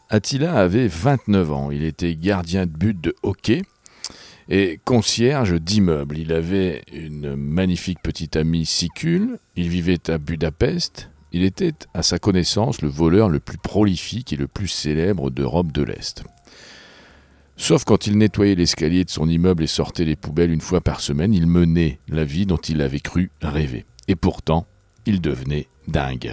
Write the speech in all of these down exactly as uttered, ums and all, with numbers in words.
Attila avait vingt-neuf ans, il était gardien de but de hockey et concierge d'immeuble. Il avait une magnifique petite amie sicule, il vivait à Budapest. Il était, à sa connaissance, le voleur le plus prolifique et le plus célèbre d'Europe de l'Est. Sauf quand il nettoyait l'escalier de son immeuble et sortait les poubelles une fois par semaine, il menait la vie dont il avait cru rêver. Et pourtant, il devenait dingue.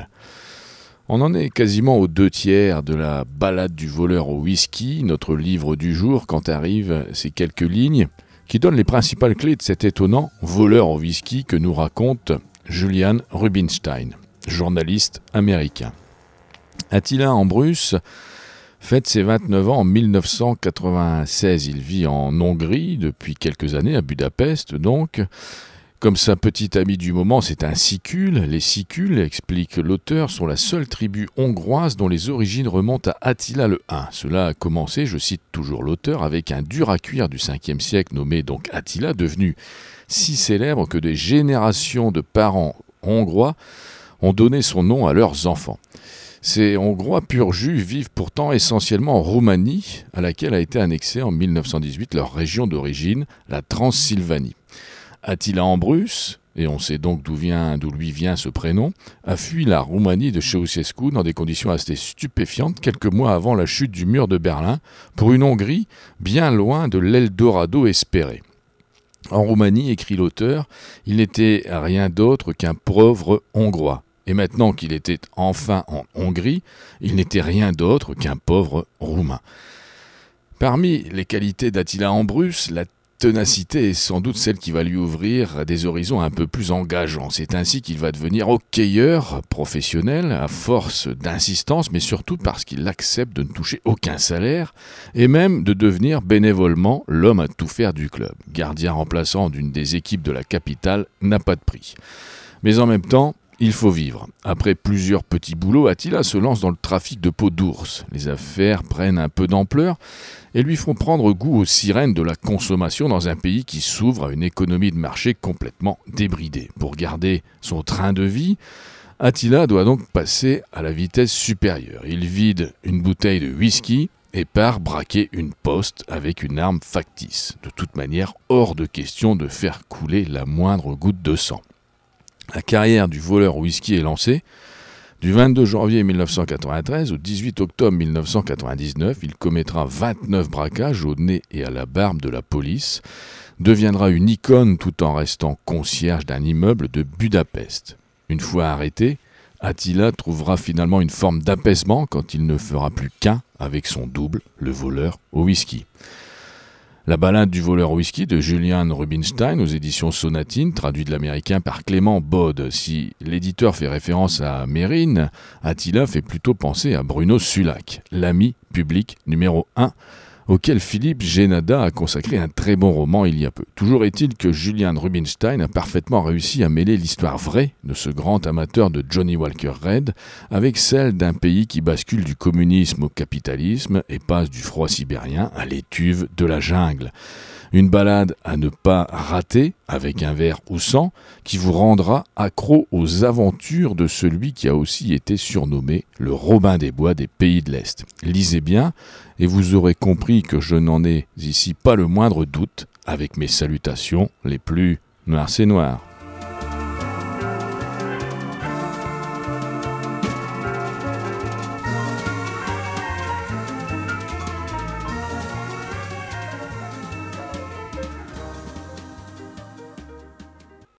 On en est quasiment aux deux tiers de la balade du voleur au whisky, notre livre du jour, quand arrivent ces quelques lignes qui donnent les principales clés de cet étonnant voleur au whisky que nous raconte Julian Rubinstein, journaliste américain. Attila Ambrus fête ses vingt-neuf ans en dix-neuf cent quatre-vingt-seize. Il vit en Hongrie depuis quelques années, à Budapest donc. Comme sa petite amie du moment, c'est un sicule. Les sicules, explique l'auteur, sont la seule tribu hongroise dont les origines remontent à Attila le Hun. Cela a commencé, je cite toujours l'auteur, avec un dur à cuire du cinquième siècle nommé donc Attila, devenu si célèbre que des générations de parents hongrois ont donné son nom à leurs enfants. Ces Hongrois pur jus vivent pourtant essentiellement en Roumanie, à laquelle a été annexée en dix-neuf cent dix-huit leur région d'origine, la Transylvanie. Attila Ambrus, et on sait donc d'où vient, d'où lui vient ce prénom, a fui la Roumanie de Ceausescu dans des conditions assez stupéfiantes quelques mois avant la chute du mur de Berlin, pour une Hongrie bien loin de l'Eldorado espéré. En Roumanie, écrit l'auteur, il n'était rien d'autre qu'un pauvre Hongrois. Et maintenant qu'il était enfin en Hongrie, il n'était rien d'autre qu'un pauvre Roumain. Parmi les qualités d'Attila Ambrus, la ténacité est sans doute celle qui va lui ouvrir des horizons un peu plus engageants. C'est ainsi qu'il va devenir hockeyeur professionnel à force d'insistance, mais surtout parce qu'il accepte de ne toucher aucun salaire et même de devenir bénévolement l'homme à tout faire du club. Gardien remplaçant d'une des équipes de la capitale n'a pas de prix. Mais en même temps, il faut vivre. Après plusieurs petits boulots, Attila se lance dans le trafic de peau d'ours. Les affaires prennent un peu d'ampleur et lui font prendre goût aux sirènes de la consommation dans un pays qui s'ouvre à une économie de marché complètement débridée. Pour garder son train de vie, Attila doit donc passer à la vitesse supérieure. Il vide une bouteille de whisky et part braquer une poste avec une arme factice. De toute manière, hors de question de faire couler la moindre goutte de sang. La carrière du voleur au whisky est lancée. Du vingt-deux janvier dix-neuf cent quatre-vingt-treize au dix-huit octobre dix-neuf cent quatre-vingt-dix-neuf, il commettra vingt-neuf braquages au nez et à la barbe de la police, deviendra une icône tout en restant concierge d'un immeuble de Budapest. Une fois arrêté, Attila trouvera finalement une forme d'apaisement quand il ne fera plus qu'un avec son double, le voleur au whisky. La balade du voleur au whisky de Julian Rubinstein aux éditions Sonatine, traduit de l'américain par Clément Baude. Si l'éditeur fait référence à Mérine, Attila fait plutôt penser à Bruno Sulac, l'ami public numéro un, auquel Philippe Génada a consacré un très bon roman il y a peu. Toujours est-il que Julian Rubinstein a parfaitement réussi à mêler l'histoire vraie de ce grand amateur de Johnny Walker Red avec celle d'un pays qui bascule du communisme au capitalisme et passe du froid sibérien à l'étuve de la jungle. Une balade à ne pas rater, avec un verre ou sans, qui vous rendra accro aux aventures de celui qui a aussi été surnommé le Robin des Bois des pays de l'Est. Lisez bien, et vous aurez compris que je n'en ai ici pas le moindre doute, avec mes salutations les plus noires c'est noir.